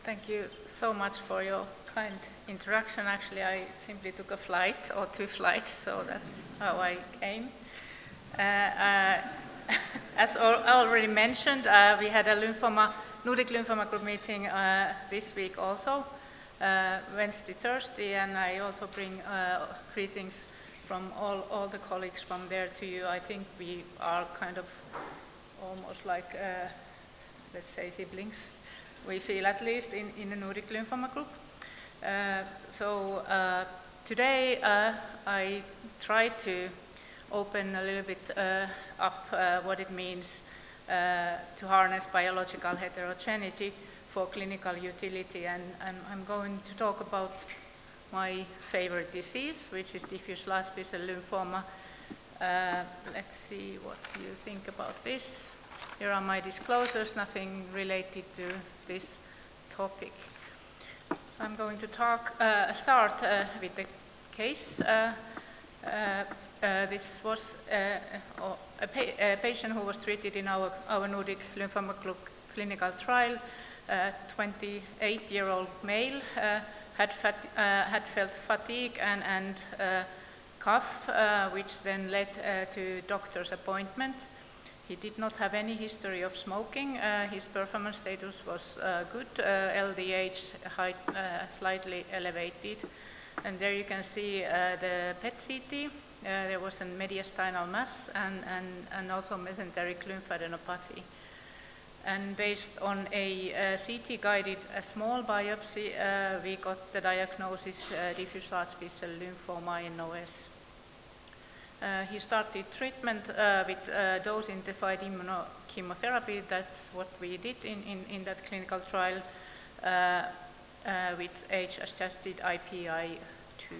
Thank you so much for your kind introduction. Actually, I simply took a flight or 2 flights, so that's how I came. As already mentioned, we had a Nordic Lymphoma Group meeting this week also, Wednesday, Thursday, and I also bring greetings from all the colleagues from there to you. I think we are kind of almost like, let's say, siblings. We feel at least in the Nordic Lymphoma Group. Today I try to open a little bit up what it means to harness biological heterogeneity for clinical utility, and I'm going to talk about my favorite disease, which is diffuse large B-cell lymphoma. Let's see what you think about this. Here are my disclosures, nothing related to this topic. I'm going to start with the case. This was a patient who was treated in our Nordic Lymphoma Group clinical trial. 28-year-old male, had felt fatigue and cough, which then led to doctor's appointment. He did not have any history of smoking. His performance status was good, LDH height slightly elevated. And there you can see the PET-CT. There was a mediastinal mass and also mesenteric lymphadenopathy. And based on a CT-guided small biopsy, we got the diagnosis diffuse large B-cell lymphoma NOS. He started treatment with dose-intensified immunochemotherapy. That's what we did in that clinical trial with age-adjusted IPI-2.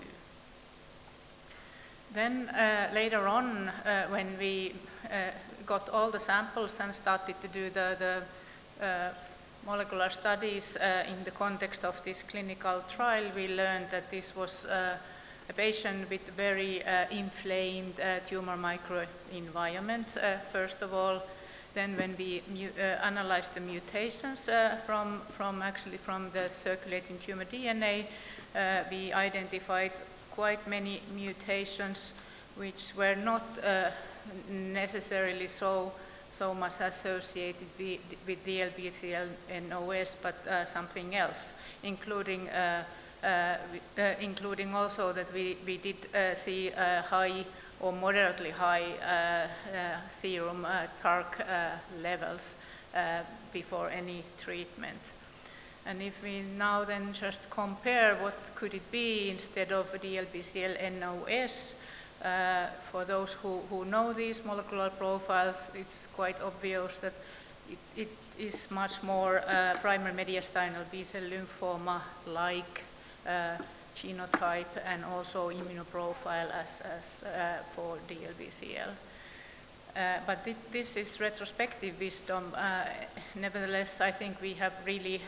Then later on, when we got all the samples and started to do the molecular studies in the context of this clinical trial, we learned that this was a patient with very inflamed tumor microenvironment, first of all. Then when we analyzed the mutations from the circulating tumor DNA, we identified quite many mutations which were not necessarily so much associated with DLBCL NOS, but something else, including also that we did see high or moderately high serum TARC levels before any treatment. And if we now then just compare what could it be instead of DLBCL NOS, for those who know these molecular profiles, it's quite obvious that it is much more primary mediastinal B-cell lymphoma-like genotype and also immunoprofile as for DLBCL. But this is retrospective wisdom. Nevertheless, I think we have really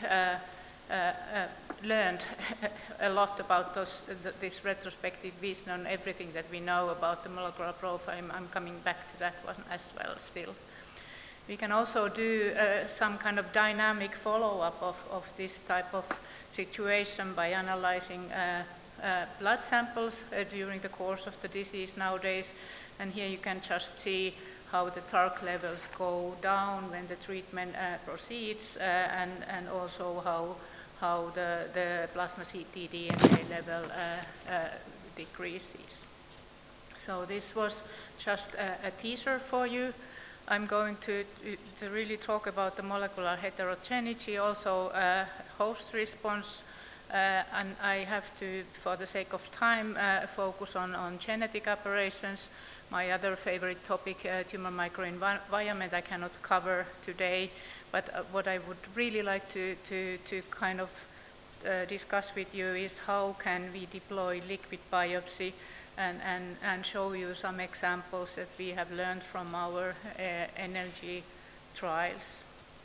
learned a lot about this retrospective wisdom, everything that we know about the molecular profile. I'm coming back to that one as well still. We can also do some kind of dynamic follow-up of this type of situation by analyzing blood samples during the course of the disease nowadays. And here you can just see how the TARC levels go down when the treatment proceeds, and also how the plasma ctDNA level decreases. So this was just a teaser for you. I'm going to really talk about the molecular heterogeneity, also host response, and I have to, for the sake of time, focus on genetic operations. My other favorite topic, tumor microenvironment, I cannot cover today, but what I would really like to kind of discuss with you is how can we deploy liquid biopsy and show you some examples that we have learned from our NLG trials.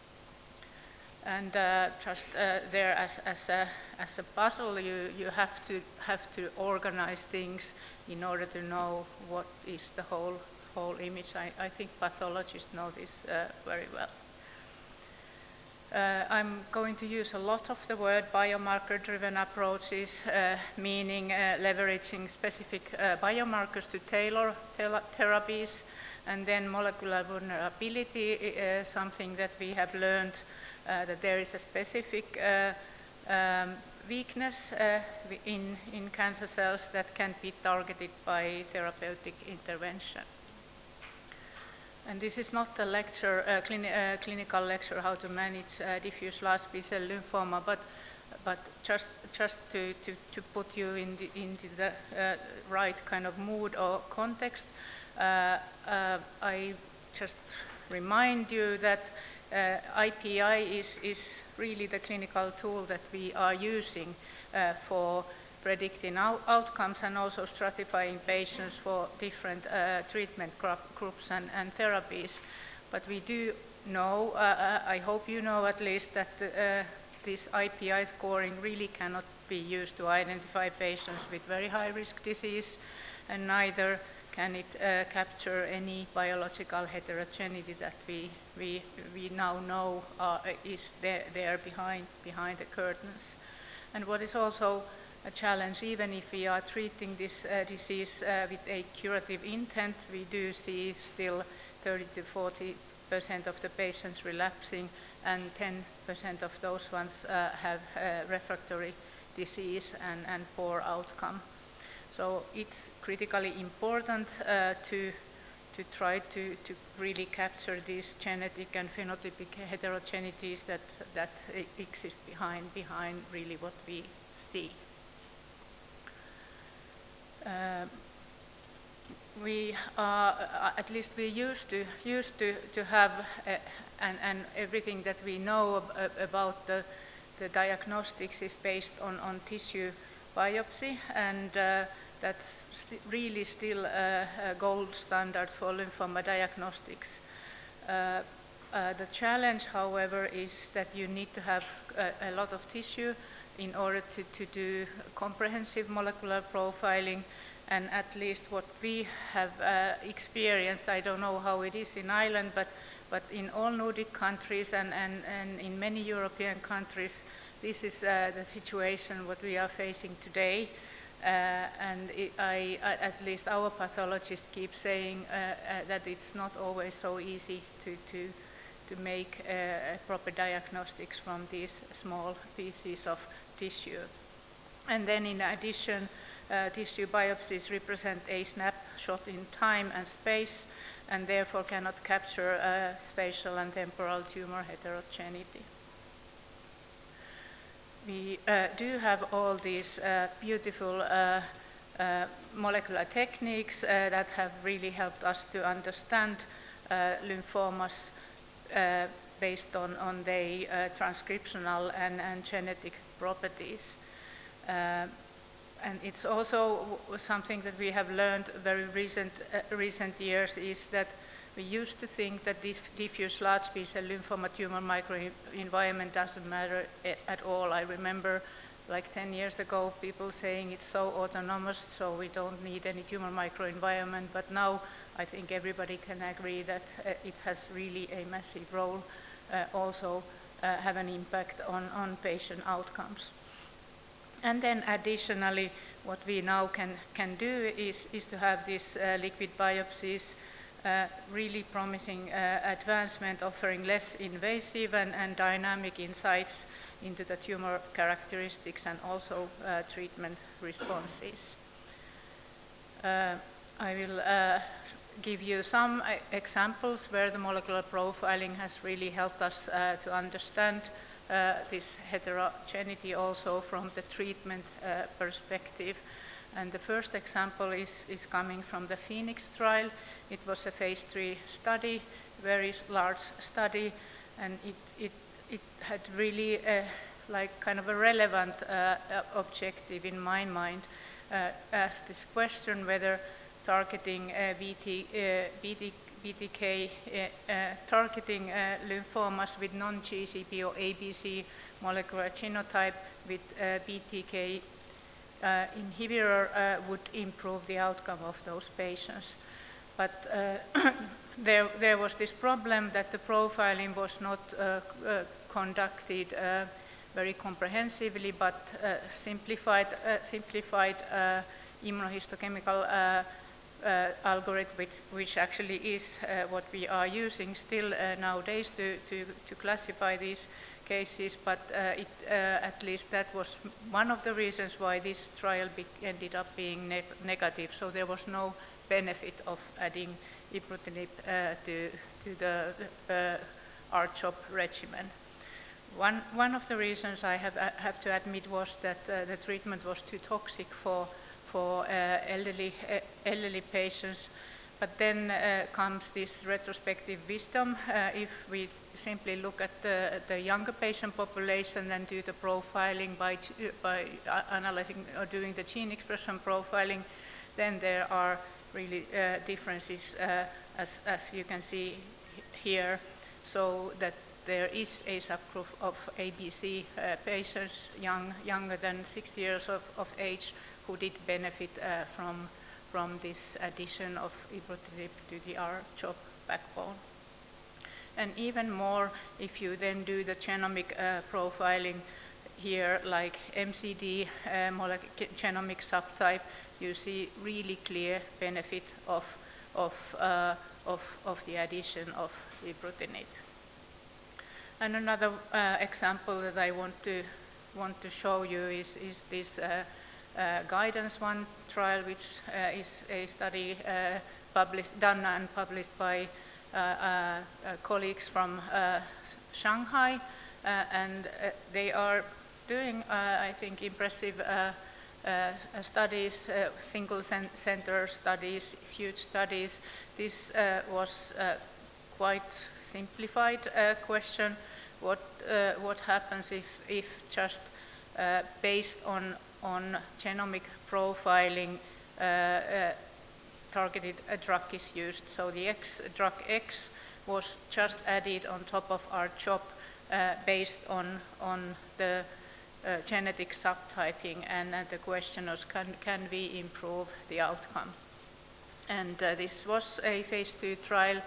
And just there as a puzzle, you have to organize things in order to know what is the whole whole image. I think pathologists know this very well. I'm going to use a lot of the word biomarker-driven approaches, meaning leveraging specific biomarkers to tailor therapies, and then molecular vulnerability, something that we have learned that there is a specific weakness in cancer cells that can be targeted by therapeutic intervention. And this is not a lecture, clinical lecture how to manage diffuse large B-cell lymphoma, but just to put you into the right kind of mood or context, I just remind you that IPI is really the clinical tool that we are using for predicting outcomes and also stratifying patients for different treatment groups and therapies. But we do know, I hope you know at least, that this IPI scoring really cannot be used to identify patients with very high-risk disease, and neither can it capture any biological heterogeneity that we now know is there behind the curtains. And what is also a challenge, even if we are treating this disease with a curative intent, we do see still 30 to 40% of the patients relapsing, and 10% of those ones have refractory disease and poor outcome. So it's critically important to try to really capture these genetic and phenotypic heterogeneities that exist behind really what we see. We are, at least we used to have, and everything that we know about the diagnostics is based on tissue biopsy, and that's really still a gold standard for lymphoma diagnostics. The challenge, however, is that you need to have a lot of tissue in order to do comprehensive molecular profiling, and at least what we have experienced, I don't know how it is in Ireland, but in all Nordic countries and in many European countries, this is the situation what we are facing today. And at least our pathologists keep saying that it's not always so easy to make proper diagnostics from these small pieces of tissue. And then in addition, tissue biopsies represent a snapshot in time and space, and therefore cannot capture spatial and temporal tumor heterogeneity. We do have all these beautiful molecular techniques that have really helped us to understand lymphomas based on their transcriptional and genetic properties. And it's also something that we have learned very recent years, is that we used to think that this diffuse large B-cell lymphoma tumor microenvironment doesn't matter at all. I remember like 10 years ago people saying it's so autonomous, so we don't need any tumor microenvironment, but now I think everybody can agree that it has really a massive role, also have an impact on patient outcomes. And then additionally, what we now can do is to have these liquid biopsies, really promising advancement, offering less invasive and dynamic insights into the tumor characteristics and also treatment responses. I will give you some examples where the molecular profiling has really helped us to understand this heterogeneity also from the treatment perspective. And the first example is coming from the Phoenix trial. It was a phase 3 study, very large study, and it had really like kind of a relevant objective in my mind. Asked this question whether targeting BTK targeting lymphomas with non-GCB or ABC molecular genotype with BTK inhibitor would improve the outcome of those patients. But there was this problem that the profiling was not conducted very comprehensively, but simplified immunohistochemical algorithm, which actually is what we are using still nowadays to classify these cases, but at least that was one of the reasons why this trial ended up being negative. So there was no benefit of adding ibrutinib to the R-CHOP regimen. One of the reasons I have to admit was that the treatment was too toxic for elderly patients. But then comes this retrospective wisdom. If we simply look at the younger patient population and do the profiling by analyzing or doing the gene expression profiling, then there are really differences as you can see here. So that there is a subgroup of ABC patients younger than 60 years of age who did benefit from this addition of ibrutinib to the R-CHOP backbone. And even more, if you then do the genomic profiling here, like MCD genomic subtype, you see really clear benefit of the addition of ibrutinib. And another example that I want to show you is this Guidance 1 trial, which is a study done and published by colleagues from Shanghai, and they are doing, I think, impressive studies, single center studies, huge studies. This was quite simplified question. What happens if just based on genomic profiling targeted drug is used? So the drug X was just added on top of R-CHOP based on the genetic subtyping, and the question was, can we improve the outcome? And this was a phase 2 trial.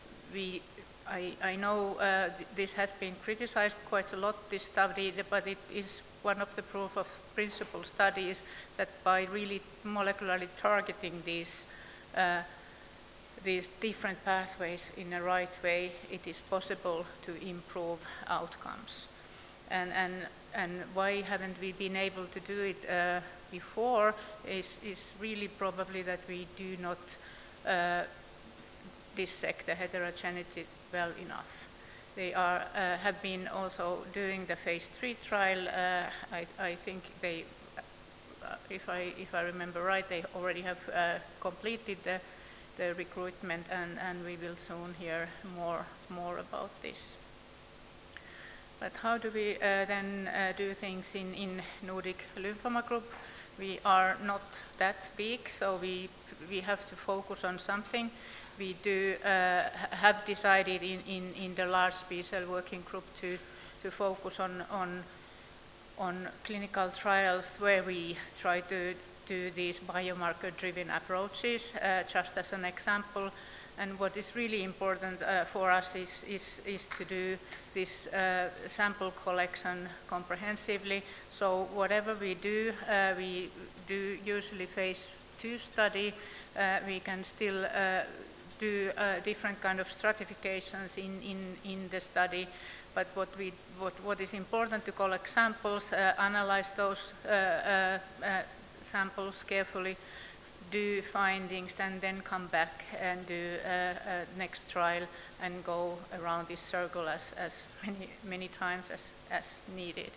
I know this has been criticized quite a lot, this study, but it is one of the proof of principle studies that by really molecularly targeting these different pathways in the right way, it is possible to improve outcomes. And why haven't we been able to do it before is really probably that we do not dissect the heterogeneity well enough. They have been also doing the phase 3 trial. I think they, if I remember right, they already have completed the recruitment, and we will soon hear more about this. But how do we then do things in Nordic Lymphoma Group? We are not that big, so we have to focus on something. We do have decided in the large B-cell working group to focus on clinical trials where we try to do these biomarker-driven approaches, just as an example. And what is really important for us is to do this sample collection comprehensively. So whatever we do usually phase 2 study. We can still do different kind of stratifications in the study. But what is important to collect samples, analyze those samples carefully, do findings, and then come back and do next trial and go around this circle as many times as needed.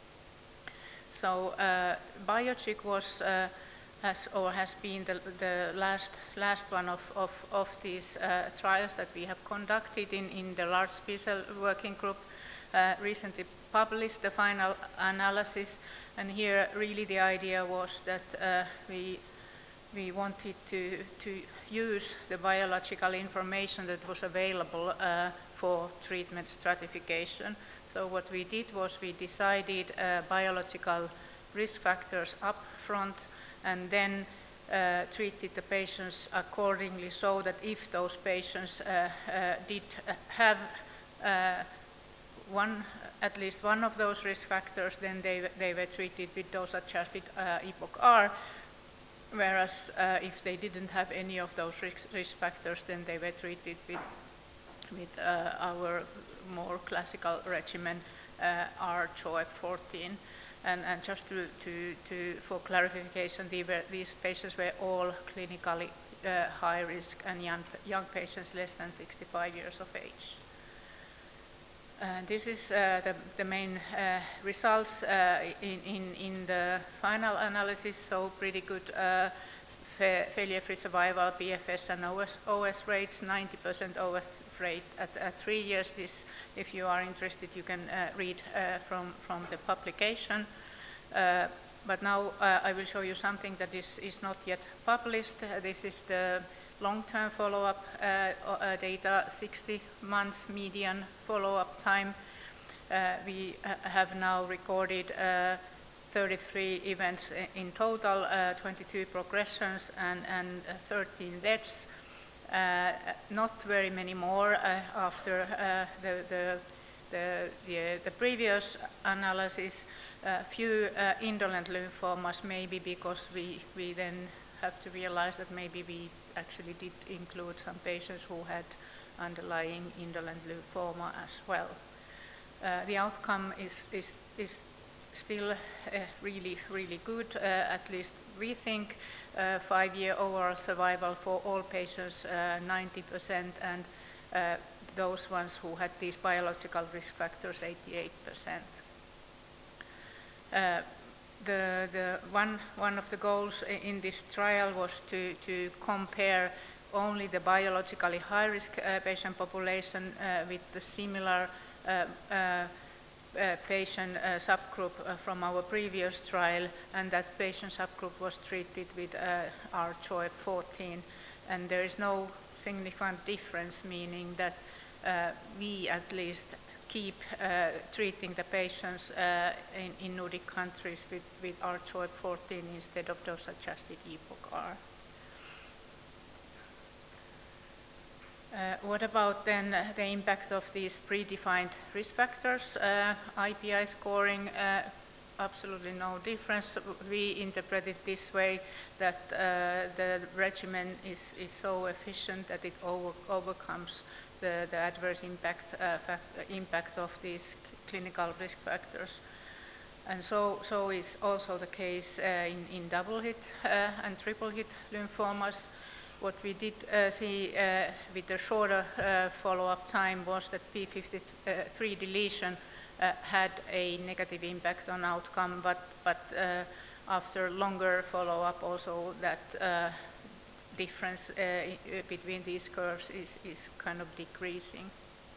So BioChick was has been the last one of these trials that we have conducted in the large B-cell working group. Recently published the final analysis, and here really the idea was that we wanted to use the biological information that was available for treatment stratification. So what we did was we decided biological risk factors up front, and then treated the patients accordingly, so that if those patients did have at least one of those risk factors, then they were treated with dose-adjusted EPOCH-R, whereas if they didn't have any of those risk factors, then they were treated with our more classical regimen, R-CHOEP14. And just for clarification, these patients were all clinically high risk and young patients less than 65 years of age. This is the main results in the final analysis, so pretty good failure-free survival, PFS and OS rates, 90% OS rate at 3 years. This, if you are interested, you can read from the publication. But now I will show you something that is not yet published. This is the long-term follow-up data, 60 months median follow-up time. We have now recorded 33 events in total, 22 progressions and 13 deaths. Not very many more after the previous analysis. Few indolent lymphomas, maybe because we then have to realize that maybe we actually did include some patients who had underlying indolent lymphoma as well. The outcome is still really, really good, at least we think. 5-year overall survival for all patients, 90%, and those ones who had these biological risk factors, 88%. One of the goals in this trial was to compare only the biologically high-risk patient population with the similar patient subgroup from our previous trial, and that patient subgroup was treated with R-CHOEP14, and there is no significant difference, meaning that we at least keep treating the patients in Nordic countries with R-CHOEP14 instead of dose-adjusted EPOCH-R. What about then the impact of these predefined risk factors? IPI scoring, absolutely no difference. We interpret it this way, that the regimen is so efficient that it overcomes the adverse impact of these clinical risk factors. And so is also the case in double hit and triple hit lymphomas. What we did see with the shorter follow-up time was that p53 deletion had a negative impact on outcome, but after longer follow-up also that difference between these curves is kind of decreasing.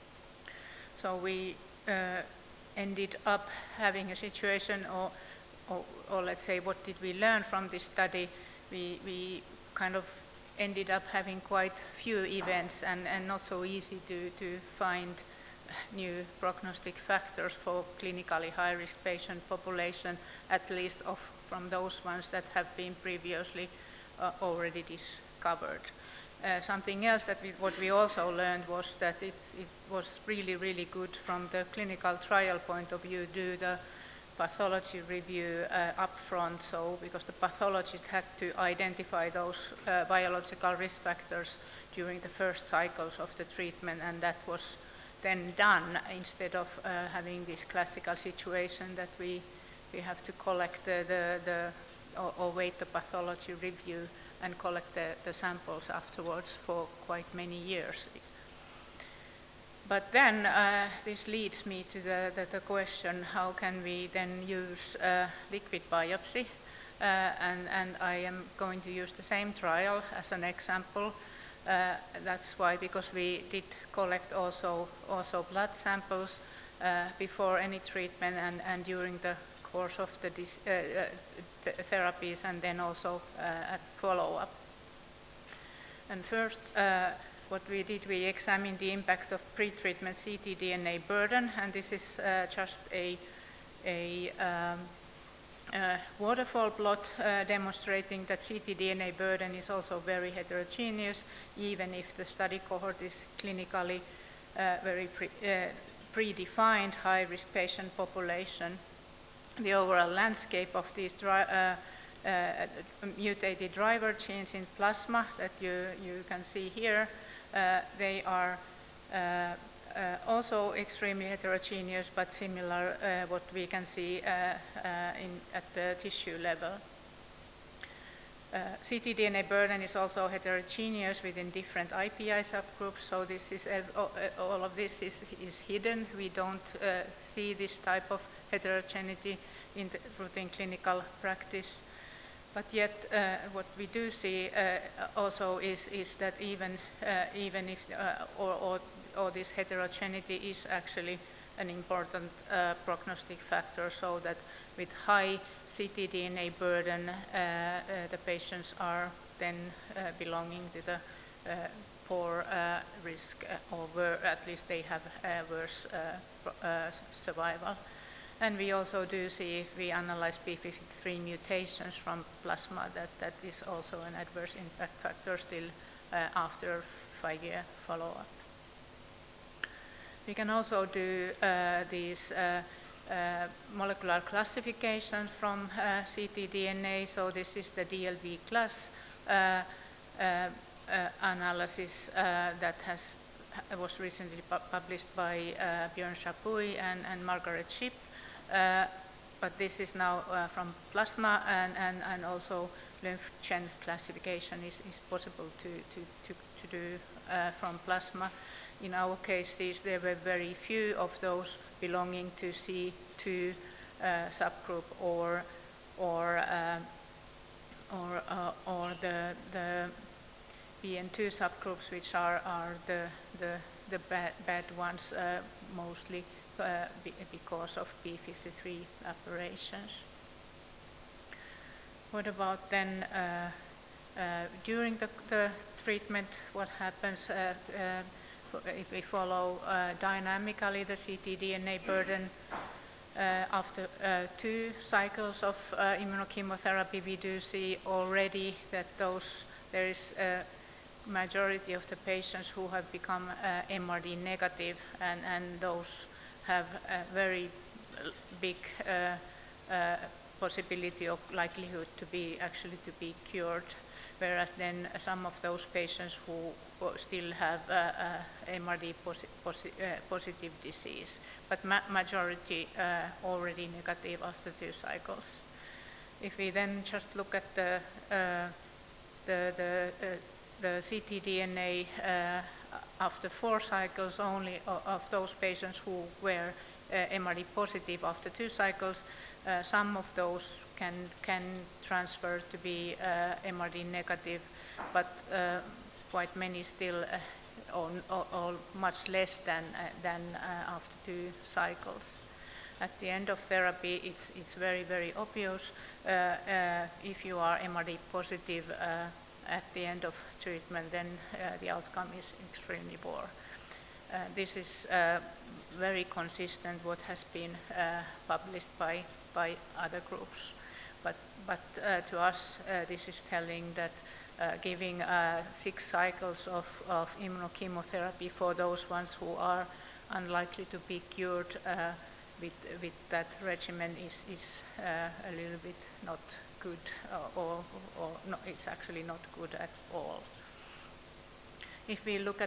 So we ended up having a situation, or let's say, what did we learn from this study? We kind of ended up having quite few events and not so easy to find new prognostic factors for clinically high-risk patient population, at least from those ones that have been previously already discovered. Something else that what we also learned was that it was really, really good from the clinical trial point of view, do the pathology review up front, so because the pathologist had to identify those biological risk factors during the first cycles of the treatment, and that was then done instead of having this classical situation that we have to collect or wait the pathology review and collect the samples afterwards for quite many years. But then this leads me to the question, how can we then use liquid biopsy? And I am going to use the same trial as an example. That's why, because we did collect also blood samples before any treatment and during the course of the therapies, and then also at follow-up. And first, what we did, we examined the impact of pre-treatment ctDNA burden, and this is just a waterfall plot demonstrating that ctDNA burden is also very heterogeneous, even if the study cohort is clinically very predefined high-risk patient population. The overall landscape of these mutated driver genes in plasma that you can see here, they are also extremely heterogeneous, but similar what we can see at the tissue level. ctDNA burden is also heterogeneous within different IPI subgroups, so this is all of this is hidden. We don't see this type of heterogeneity in the routine clinical practice. But yet, what we do see also is that even if or this heterogeneity is actually an important prognostic factor, so that with high ctDNA burden, the patients are then belonging to the poor risk, or at least they have worse survival. And we also do see, if we analyze p53 mutations from plasma, that is also an adverse impact factor still after 5-year follow-up. We can also do these molecular classifications from ctDNA. So this is the DLB class analysis that was recently published by Björn Chapuis and Margaret Shipp. But this is now from plasma, and also LymphGen classification is possible to do from plasma. In our cases, there were very few of those belonging to C2 subgroup or the BN2 subgroups, which are the bad ones, mostly because of p53 aberrations. What about then during the treatment? What happens if we follow dynamically the ctDNA burden after 2 cycles of immunochemotherapy? We do see already that there is a majority of the patients who have become MRD negative, and those have a very big possibility of likelihood to be cured, whereas then some of those patients who still have MRD positive disease, but majority already negative after 2 cycles. If we then just look at the ctDNA after 4 cycles only of those patients who were MRD positive after 2 cycles, some of those can transfer to be MRD negative, but quite many still, or much less than after 2 cycles. At the end of therapy, it's very, very obvious if you are MRD positive at the end of treatment, then the outcome is extremely poor. This is very consistent what has been published by other groups, but to us this is telling that giving 6 cycles of immunochemotherapy for those ones who are unlikely to be cured with that regimen is a little bit not good, or no, it's actually not good at all. If we look at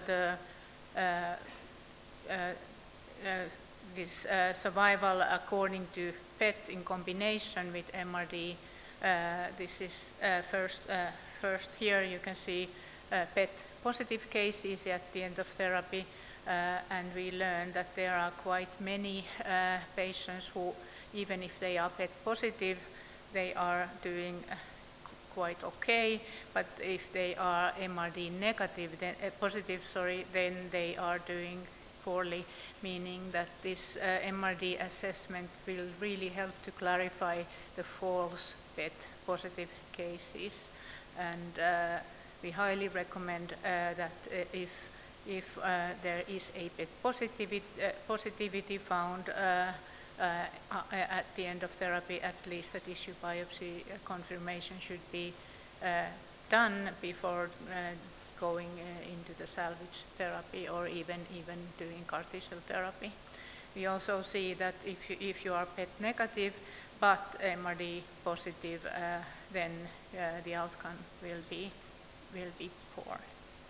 this survival according to PET in combination with MRD, this is first here you can see PET positive cases at the end of therapy, and we learned that there are quite many patients who, even if they are PET positive, they are doing quite okay, but if they are MRD negative, then positive, then they are doing poorly, meaning that this MRD assessment will really help to clarify the false PET positive cases, and we highly recommend that if there is a PET positivity found, at the end of therapy, at least a tissue biopsy confirmation should be done before going into the salvage therapy or even doing CAR T-cell therapy. We also see that if you are PET negative but MRD positive, then the outcome will be poor.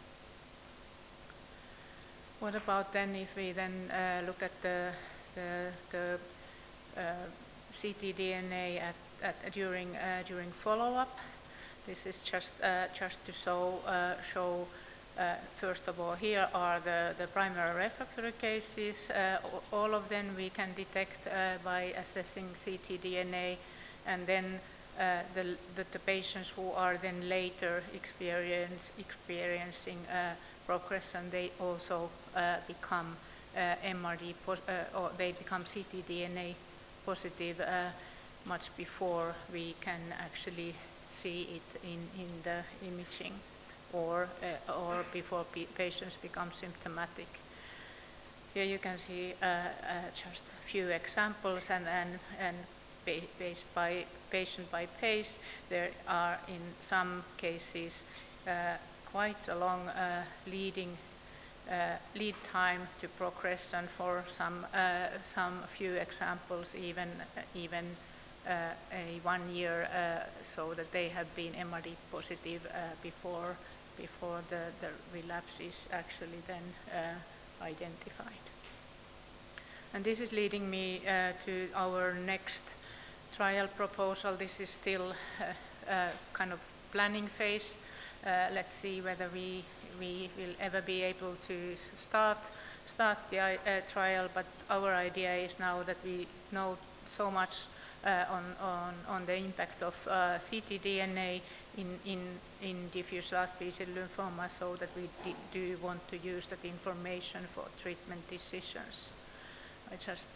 What about then if we then look at the ctDNA during follow-up? This is just to show first of all, here are the primary refractory cases. All of them we can detect by assessing ctDNA, and then the patients who are then later experiencing progression, they also become MRD or they become ctDNA positive much before we can actually see it in the imaging, or before patients become symptomatic. Here you can see just a few examples, and based by patient by patient, there are in some cases quite a long lead time to progression. For some few examples, even a 1 year, so that they have been MRD positive before the relapse is actually then identified. And this is leading me to our next trial proposal. This is still kind of planning phase. Let's see whether we will ever be able to start the trial, but our idea is now that we know so much on the impact of ctDNA in diffuse large B-cell lymphoma, so that we do want to use that information for treatment decisions. I just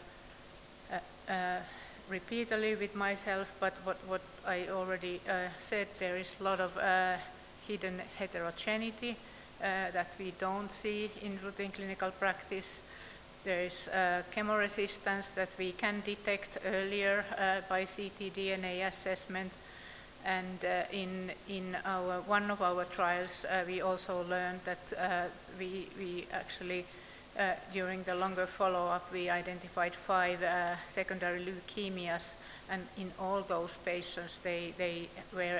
repeat a little bit myself, but what I already said, there is a lot of hidden heterogeneity that we don't see in routine clinical practice. There is chemoresistance that we can detect earlier by ctDNA assessment, and in one of our trials we also learned that we actually during the longer follow-up we identified 5 secondary leukemias, and in all those patients they were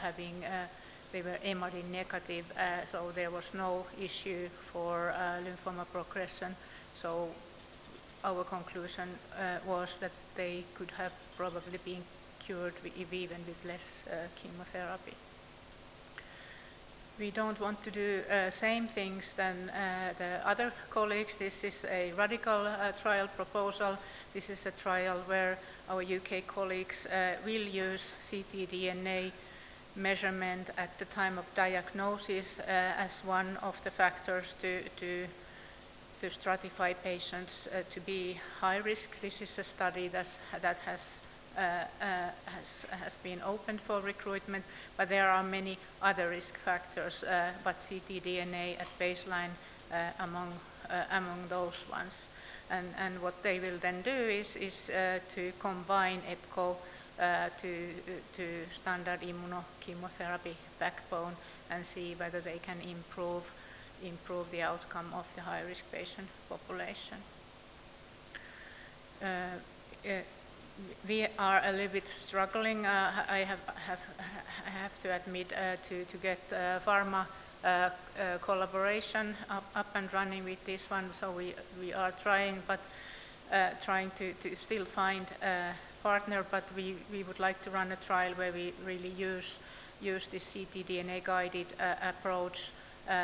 MRD negative, so there was no issue for lymphoma progression. So our conclusion was that they could have probably been cured even with less chemotherapy. We don't want to do same things than the other colleagues. This is a radical trial proposal. This is a trial where our UK colleagues will use ctDNA measurement at the time of diagnosis as one of the factors to stratify patients to be high risk. This is a study that has been opened for recruitment, but there are many other risk factors, but ctDNA at baseline among those ones. And what they will then do is to combine EPCO to standard immunochemotherapy backbone and see whether they can improve the outcome of the high-risk patient population. We are a little bit struggling. I have to admit to get pharma collaboration up and running with this one. So we are trying, but trying to still find a partner. But we would like to run a trial where we really use this ctDNA guided approach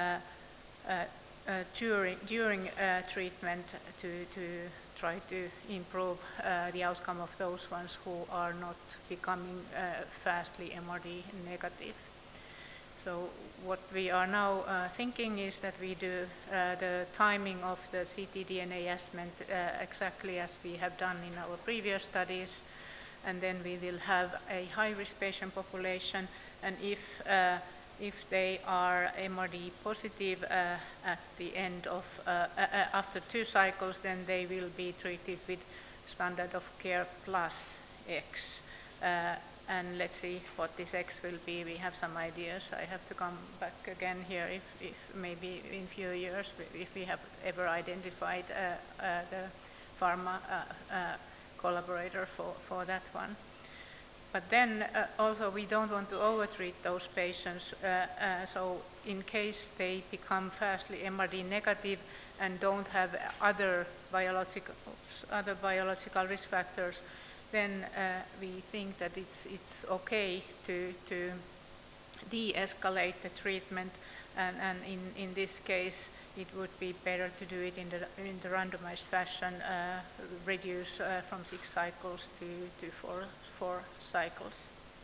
during treatment to try to improve the outcome of those ones who are not becoming fastly MRD negative. So what we are now thinking is that we do the timing of the ctDNA assessment exactly as we have done in our previous studies, and then we will have a high-risk patient population, and if they are MRD positive at the end of after 2 cycles, then they will be treated with standard of care plus X. And let's see what this X will be. We have some ideas. I have to come back again here if maybe in a few years, if we have ever identified the pharma collaborator for that one. But then also we don't want to overtreat those patients, so in case they become fastly MRD negative and don't have other biological risk factors, then we think that it's okay to de-escalate the treatment, and in this case it would be better to do it in the randomized fashion, reduce from 6 cycles to 4 cycles.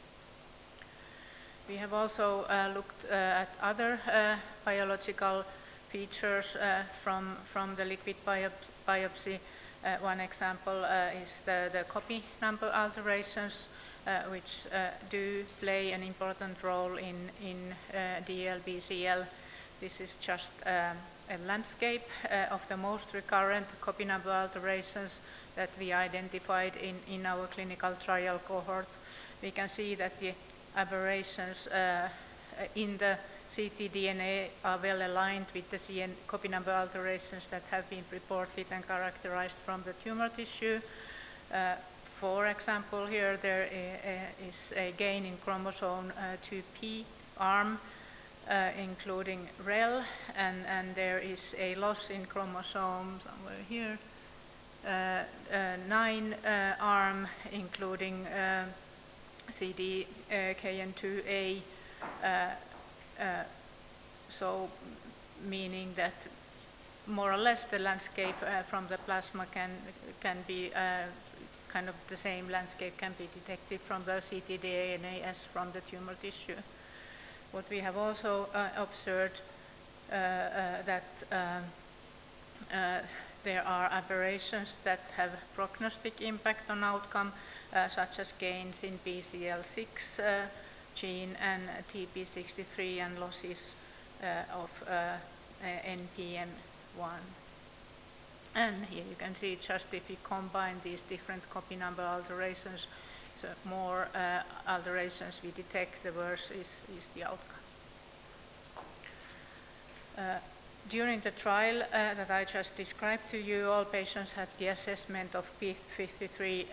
We have also looked at other biological features from the liquid biopsy. One example is the copy number alterations, which do play an important role in DLBCL. This is just a landscape of the most recurrent copy number alterations that we identified in our clinical trial cohort. We can see that the aberrations in the ctDNA are well aligned with the copy number alterations that have been reported and characterized from the tumor tissue. For example, here there is a gain in chromosome 2p arm, including REL, and there is a loss in chromosome somewhere here, 9 arm, including CDKN2A, so meaning that more or less the landscape from the plasma can be kind of the same landscape can be detected from the ctDNA as from the tumor tissue. What we have also observed that there are aberrations that have prognostic impact on outcome, such as gains in BCL6 gene and TP63 and losses of NPM1. And here you can see just if you combine these different copy number alterations, so more alterations we detect, the worse is the outcome. During the trial that I just described to you, all patients had the assessment of P53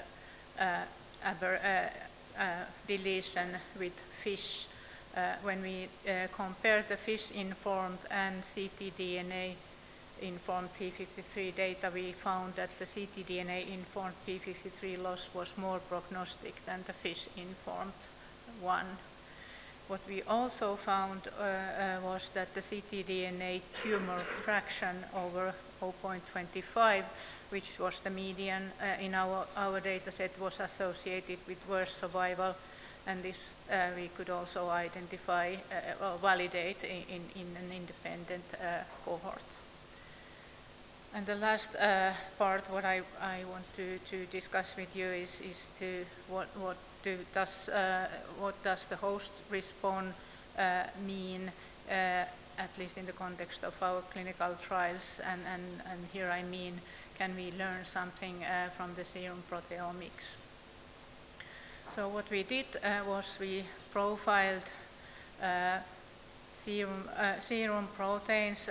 deletion with FISH. When we compared the FISH-informed and ctDNA-informed P53 data, we found that the ctDNA-informed P53 loss was more prognostic than the FISH-informed one. What we also found was that the ctDNA tumor fraction over 0.25, which was the median in our data set, was associated with worse survival, and this we could also identify or validate in an independent cohort. And the last part, what I want to discuss with you is what does the host response mean, at least in the context of our clinical trials, and here I mean, can we learn something from the serum proteomics? So what we did was we profiled serum proteins,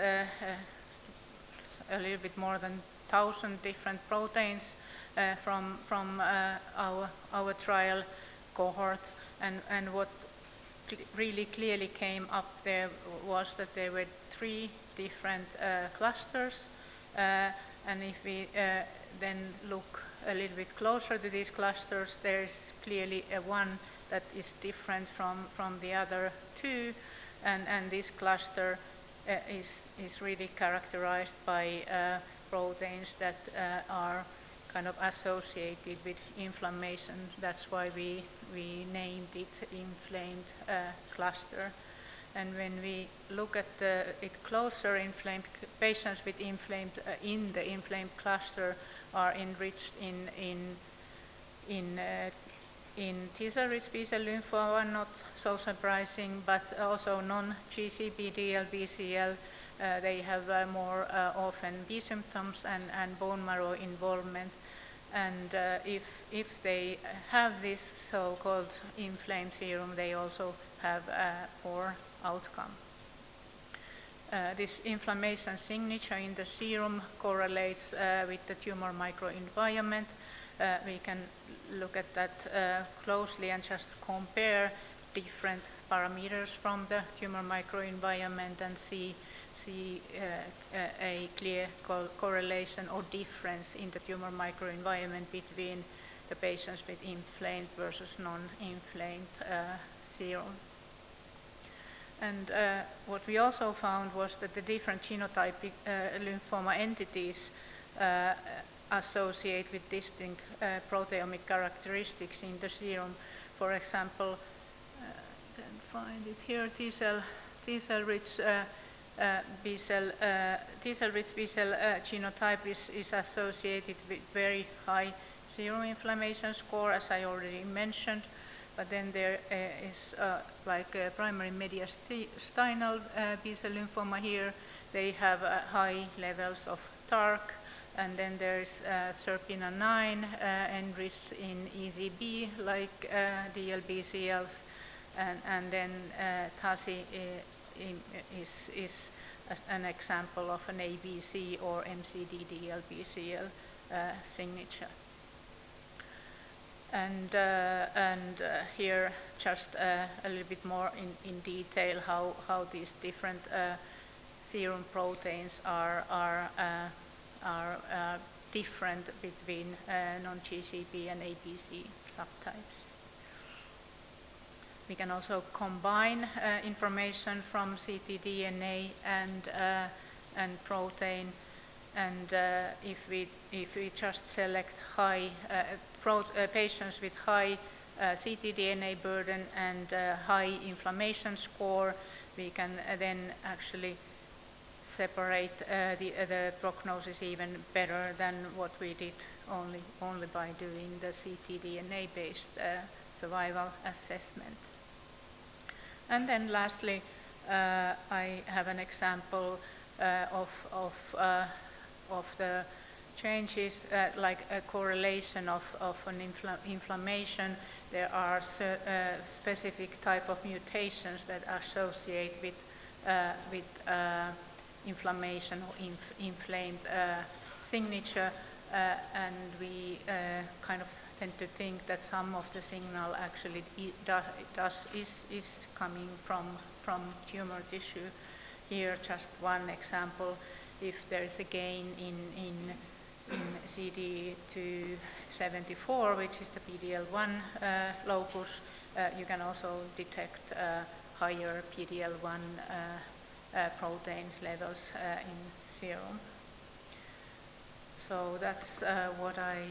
a little bit more than 1,000 different proteins from our trial cohort, and what really clearly came up there was that there were 3 different clusters, and if we then look a little bit closer to these clusters, there is clearly one that is different from the other 2, and this cluster is really characterized by proteins that are kind of associated with inflammation. That's why we named it inflamed cluster. And when we look at it closer, inflamed patients with inflamed in the inflamed cluster are enriched in T-cell-rich B-cell lymphoma, not so surprising, but also non-GCB DLBCL. They have more often B symptoms and bone marrow involvement. And if they have this so-called inflamed serum, they also have a poor outcome. This inflammation signature in the serum correlates with the tumor microenvironment. We can look at that closely and just compare different parameters from the tumor microenvironment and see a clear correlation or difference in the tumor microenvironment between the patients with inflamed versus non-inflamed serum. And what we also found was that the different genotypic lymphoma entities associate with distinct proteomic characteristics in the serum. For example, I can find it here, T-cell rich B-cell genotype is associated with very high serum inflammation score, as I already mentioned. But then there is like primary mediastinal B-cell lymphoma here. They have high levels of TARC, and then there is SERPINA9 enriched in EZB, like DLBCLs, and then TASI is an example of an ABC or MCD DLBCL signature. And here just a little bit more in detail how these different serum proteins are different between non-GCB and ABC subtypes. We can also combine information from ctDNA and protein, and if we just select high patients with high ctDNA burden and high inflammation score, we can then actually separate the prognosis even better than what we did only by doing the ctDNA-based survival assessment. And then lastly, I have an example of the changes, like a correlation of an inflammation. There are specific type of mutations that associate with inflammation or inflamed signature, and we kind of tend to think that some of the signal actually is coming from tumor tissue. Here, just one example: if there is a gain in CD274, which is the PD-L1 locus, you can also detect higher PD-L1 protein levels in serum. So that's what I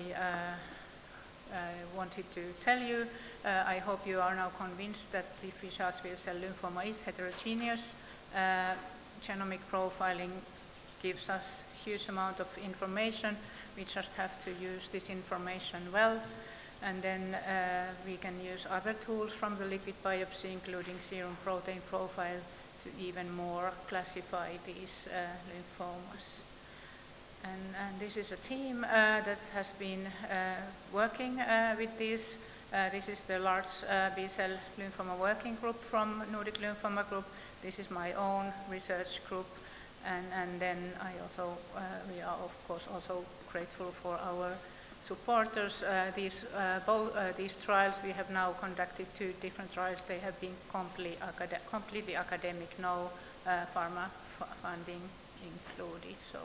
wanted to tell you. I hope you are now convinced that diffuse large B-cell lymphoma is heterogeneous. Genomic profiling gives us huge amount of information. We just have to use this information well, and then we can use other tools from the liquid biopsy, including serum protein profile, to even more classify these lymphomas. And this is a team that has been working with this. This is the large B-cell lymphoma working group from Nordic Lymphoma Group. This is my own research group. And then we are of course also grateful for our supporters. These trials, we have now conducted 2 different trials. They have been completely academic, no pharma funding included. So